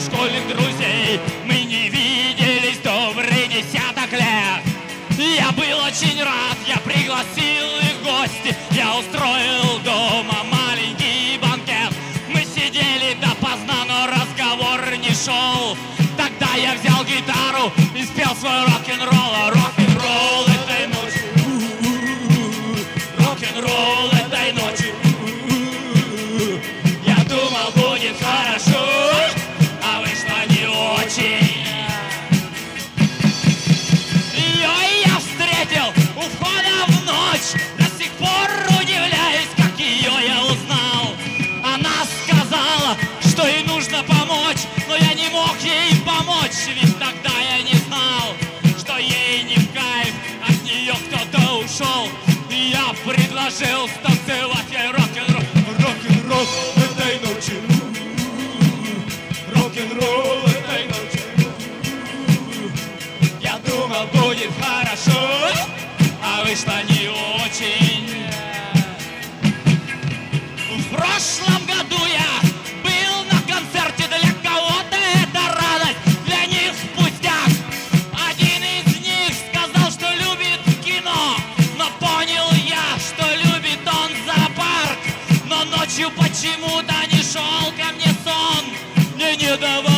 школьных друзей. Мы не виделись добрый десяток лет. Я был очень рад, я пригласил их в гости. Я устроил дома маленький банкет. Мы сидели допоздна, но разговор не шел. Тогда я взял гитару и спел свой рок-н-ролл. Рок-н-ролл этой ночью, рок-н-ролл этой ночью. Я думал, будет хорошо, а вышло не очень. Ее я встретил у входа в ночь. До сих пор удивляюсь, как ее я узнал. Она сказала, что ей нужно помочь, но я не мог ей помочь, ведь тогда я не знал, что ей не в кайф, от нее кто-то ушел. И я предложил станцевать ей рок-н-ролл. Рок-н-ролл этой ночью, рок-н-ролл этой ночью. Я думал, будет хорошо, а вышло не очень. В прошлом году я был на концерте, для кого-то это радость, для них пустяк. Один из них сказал, что любит кино, но понял я, что любит он зоопарк. Но ночью почему-то не шел ко мне сон, мне не давал